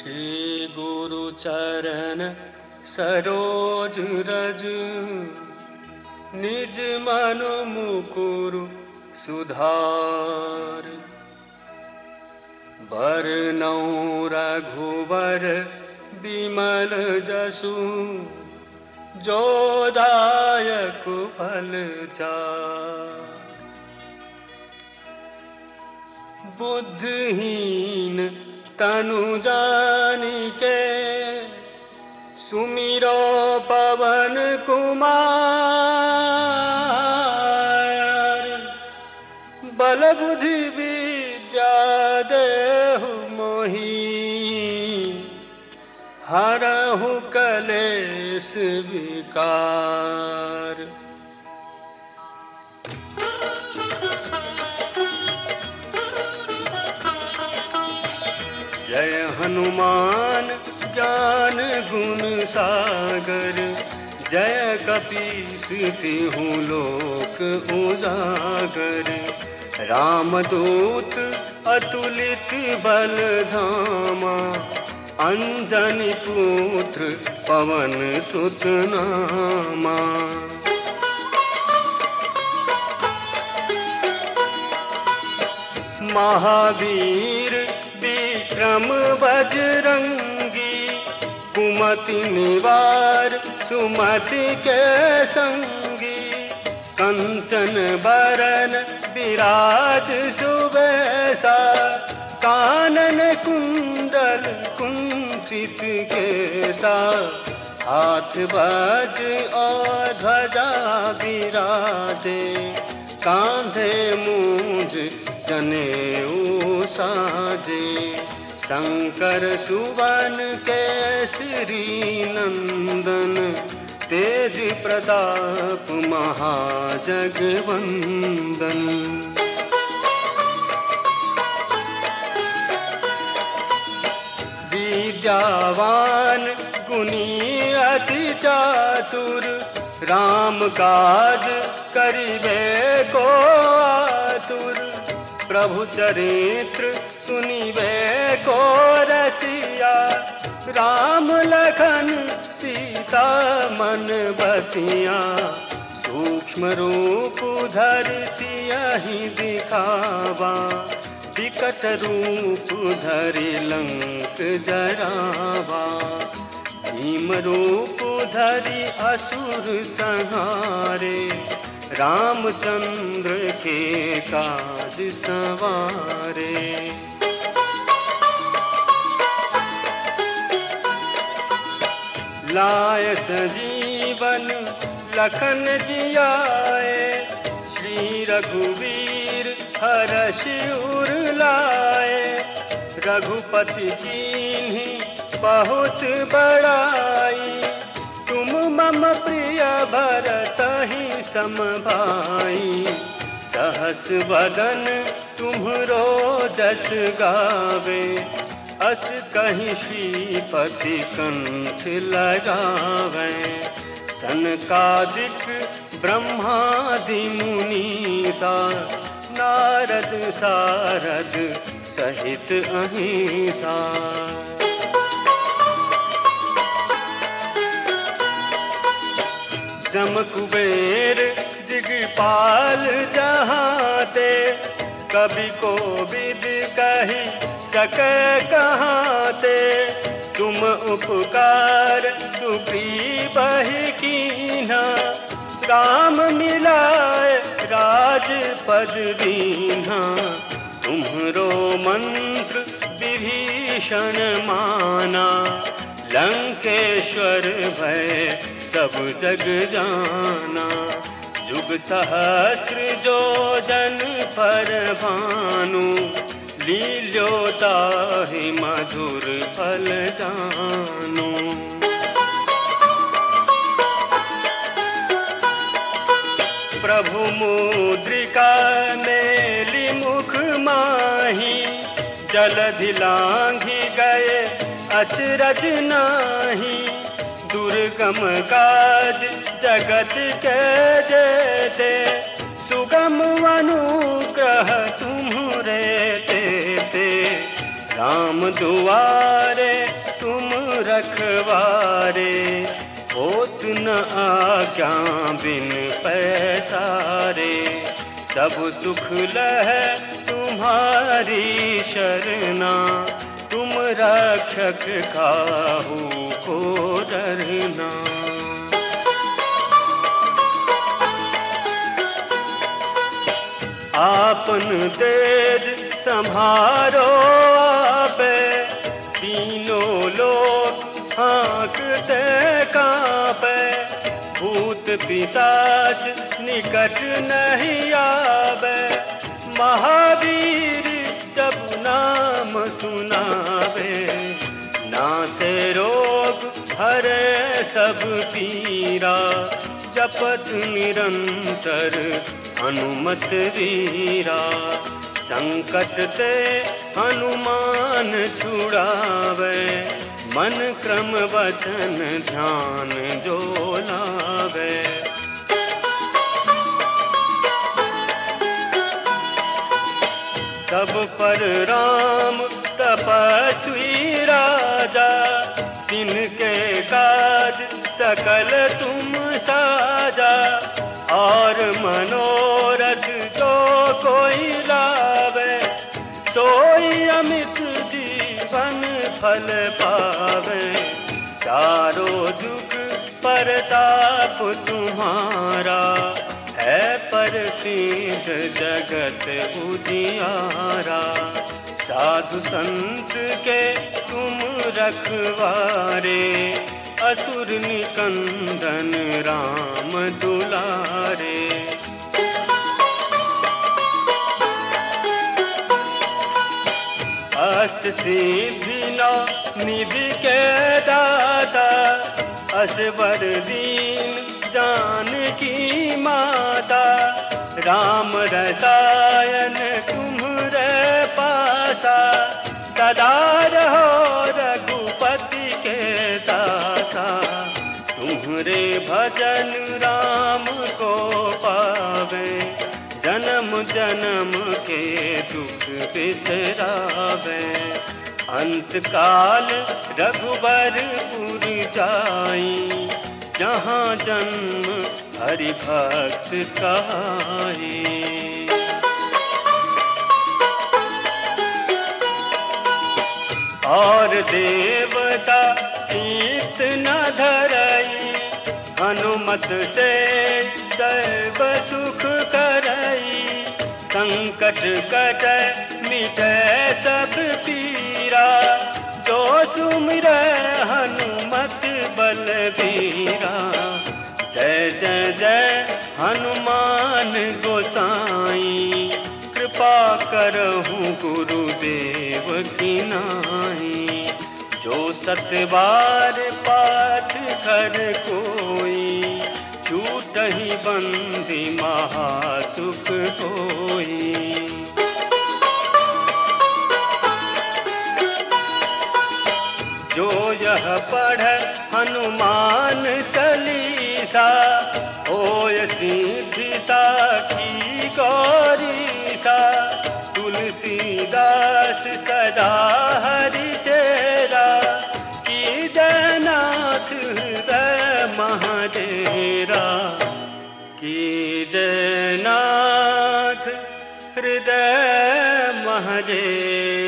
श्री गुरु चरण सरोज रज, निज मन मुकुर सुधार। बरनौ रघुवर बिमल जसु, जो दायक फल चार। बुद्धिहीन तनु जानिके, सुमिरो पवन कुमार। बल बुद्धि विद्या देहु मोहि, हरहु कलेश विकार। जय हनुमान ज्ञान गुण सागर, जय कपीस तिहु लोक उजागर। रामदूत अतुलित बल धामा, अंजनी पुत्र पवन सुत नामा। महावीर विक्रम बजरंगी, कुमति निवार सुमति के संगी। कंचन बरन विराज सुबेसा, कानन कुंडल कुंचित केसा। हाथ वज और ध्वजा विराजे, कांधे मूंज जनेऊ साजे। शंकर सुवन केसरी नंदन, तेज प्रताप महाजगवंदन। विद्यावान गुणी अति चातुर, राम काज करिबे को आतुर। प्रभु चरित्र सुनिबे को रसिया, राम लखन सीता मन बसिया। सूक्ष्म रूप धरि सियहि दिखावा, विकट रूप धरि लंक जरावा। भीम रूप धरि असुर संहारे, रामचंद्र के काज सवारे। लाय सजीवन लखन जियाए, श्री रघुवीर हरषि उर लाए। रघुपति कीन्ही बहुत बड़ाई, तुम मम प्रिय भरतहि सम भाई। सहस वदन तुम्हरो जस गावे, अस कहीं श्रीपति कंठ लगावे। सनकादिक ब्रह्मादि मुनीसा, नारद सारद सहित अहिंसा। जम कुबेर दिगपाल जहाते, कवि को विद कही सके कहाते। तुम उपकार सुग्रीव कीन्हा, राम मिलाए राजपद दीन्हा। तुम्हरो मंत्र विभीषण माना, लंकेश्वर भय सब जग जाना। जुग सहस्र जो जन पर भानु, लील्योताहि मधुर फल जानु। प्रभु मुद्रिका मेली मुख माही, जलधि लांघि गए अचरज नाही। दुर्गम काज जगत के जेते, सुगम अनुग्रह तुम्हरे तेते। राम दुआरे तुम रखवारे, होत न आज्ञा बिन पैसारे। सब सुख लह तुम्हारी शरणा, तुम रक्षक काहू को डरना। आपन तेज संभारो आपे, तीनों लोग हाँकते कांपे। भूत पिशाच निकट नहीं आवे, महावीर जब नाम सुनावे। नासे रोग हरे सब पीरा, जपत निरंतर हनुमत वीरा। संकट ते हनुमान छुड़ावे, मन क्रम वचन ध्यान जो लावे। सब पर राम तपस्वी राजा, तिनके काज सकल तुम साजा। और मनोरथ जो कोई लावे, सोई अमित जीवन फल पावे। चारों जुग परताप तुम्हारा, है प्रसिद्ध जगत उजियारा। साधु संत के तुम रखवारे, असुर निकंदन राम दुलारे। अष्ट सिद्धि नौ निधि के दाता, असवर दीन जानकी माता। राम रसायन तुम्हरे पासा, सदा रहो रघुपति के दासा। तुम्हरे भजन राम को पावे, जन्म जन्म के दुख बिसरावे। अंत काल रघुबरपुर जाई, जहाँ जन्म हरि भक्त कहाई। और देवता चित्त न धरई, हनुमत से सर्व सुख करई। संकट कटै मिटै सब पीरा, जो सुमिरै हनुमत बलबीरा। जय जय जय हनुमान गोसाई, कृपा करहु गुरुदेव की नाई। जो सतबार पाठ कर कोई, छूटहि बंदी महासुख होई। जो यह पढ़ हनुमान चालीसा, होय सिद्धि साखी गौरीसा। तुलसीदास सदा हरि चेरा, की जयनाथ हृदय महाडेरा। की जयनाथ हृदय महाडेरा।